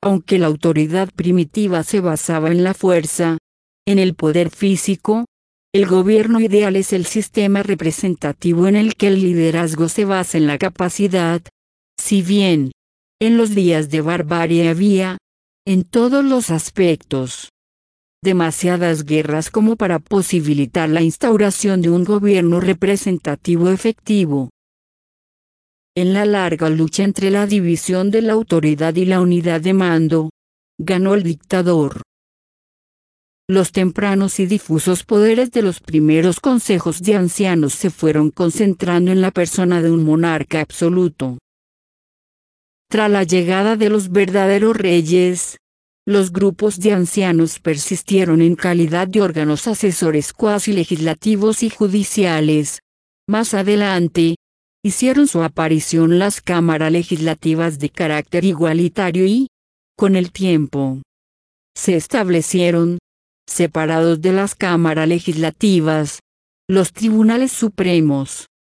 Aunque la autoridad primitiva se basaba en la fuerza, en el poder físico, el gobierno ideal es el sistema representativo en el que el liderazgo se basa en la capacidad. Si bien, en los días de barbarie había, en todos los aspectos, demasiadas guerras como para posibilitar la instauración de un gobierno representativo efectivo. En la larga lucha entre la división de la autoridad y la unidad de mando, ganó el dictador. Los tempranos y difusos poderes de los primeros consejos de ancianos se fueron concentrando en la persona de un monarca absoluto. Tras la llegada de los verdaderos reyes, los grupos de ancianos persistieron en calidad de órganos asesores cuasi legislativos y judiciales. Más adelante, hicieron su aparición las cámaras legislativas de carácter igualitario y, con el tiempo, se establecieron, separados de las cámaras legislativas, los tribunales supremos.